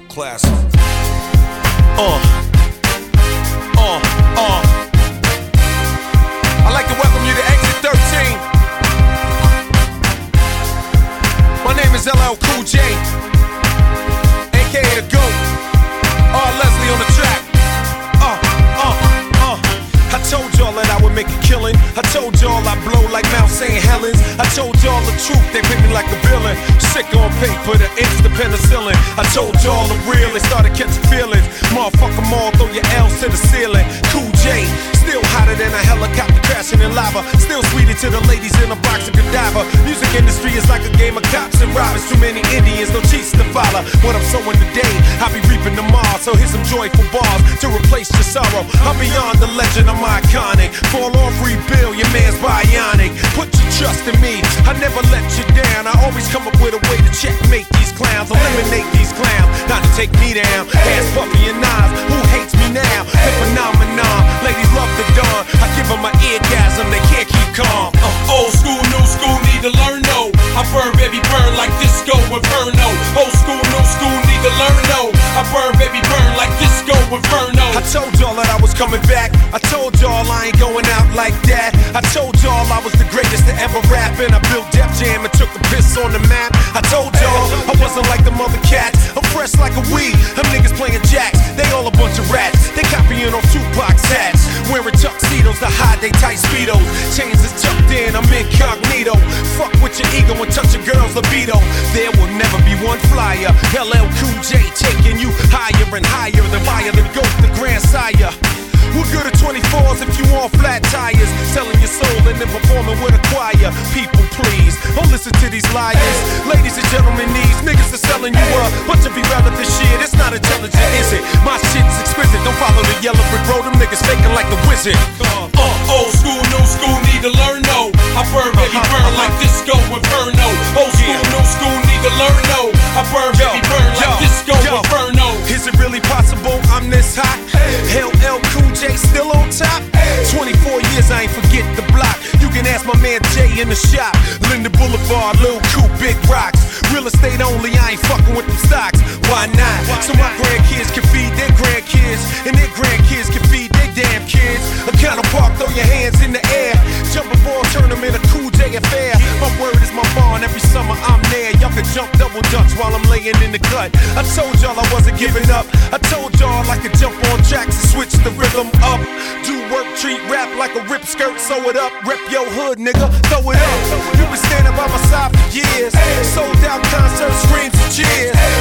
Classic. I'd like to welcome you to Exit 13. My name is LL Cool J, aka The GOAT. R. Leslie on the track. I told y'all that I would make a killing. I told y'all I'd blow like Mount St. Helens. I told y'all the truth, they picked me like a villain. Sick on paper, the instant penicillin. I told y'all the real, they started catching feelings. Motherfuck 'em all, throw your L's to the ceiling. Cool J, still hotter than a helicopter crashing in lava. Still sweeter to the ladies in a box of cadaver. Music industry is like a game of cops and robbers. Too many Indians, no cheats to follow. What I'm sowing today, I'll be reaping tomorrow. So here's some joyful bars to replace your sorrow. I'm beyond the legend, I'm iconic. Fall off, rebuild, your man's bionic. Put your trust in me, I never let you down. I always come up with a way to checkmate these clowns. Eliminate these clowns, not to take me down. Ass Puffy and Nas, who hates me now? The phenomenon, ladies love the dawn. I give them an eargasm, they can't keep calm. Old school, new school, need to learn no. I burn, baby, burn like disco inferno. Old school, new school, need to learn no. I burn, baby, burn like disco inferno. I told y'all that I was coming back. I told y'all I ain't going out like that. I told y'all I was the greatest to ever rap, and I built Def Jam and took the piss on the map. I told y'all I wasn't like the mother cats. I'm fresh like a weed. Them niggas playing jacks. They all a bunch of rats. They copying off Tupac's hats. Wearing tuxedos to hide they tight speedos. Chains is tucked in, I'm incognito. Fuck with your ego and touch a girl's libido. There will never be one flyer. LL Cool J taking you higher and higher. The fire, the GOAT, the grandsire. We're good at 24s if you want flat tires. Selling your soul and then performing with a choir. People, please, don't listen to these liars. Ladies and gentlemen, these niggas are selling you a bunch of irrelevant shit. It's not intelligent, is it? My shit's exquisite. Don't follow the yellow brick road. Them niggas faking like the wizard. Old school, new school, need to learn no. I burn, baby, burn like disco inferno. Old school, new school, need to learn no. I burn, baby, burn like disco inferno. Is it really possible I'm this hot? LL Cool J still on top? 24 years, I ain't forget the block. You can ask my man Jay in the shop. Linda Boulevard, Lil Coop, Big Rocks. Real estate only, I ain't fucking with them stocks. Why not? So my grandkids can feed their grandkids, and their grandkids can feed their damn kids. A counter park, throw your hands in the air. Jump a ball, turn them in a Cool J affair. My word is my bond, every summer I'm there. Y'all can jump double dutch while I'm laying in the cut. I told y'all I wasn't giving up. I told y'all I could jump on tracks and switch the rhythm up. Do work, treat rap like a rip skirt, sew it up. Rep your hood, nigga, throw it up. You been standing by my side for years. Sold out concerts, screams and cheers.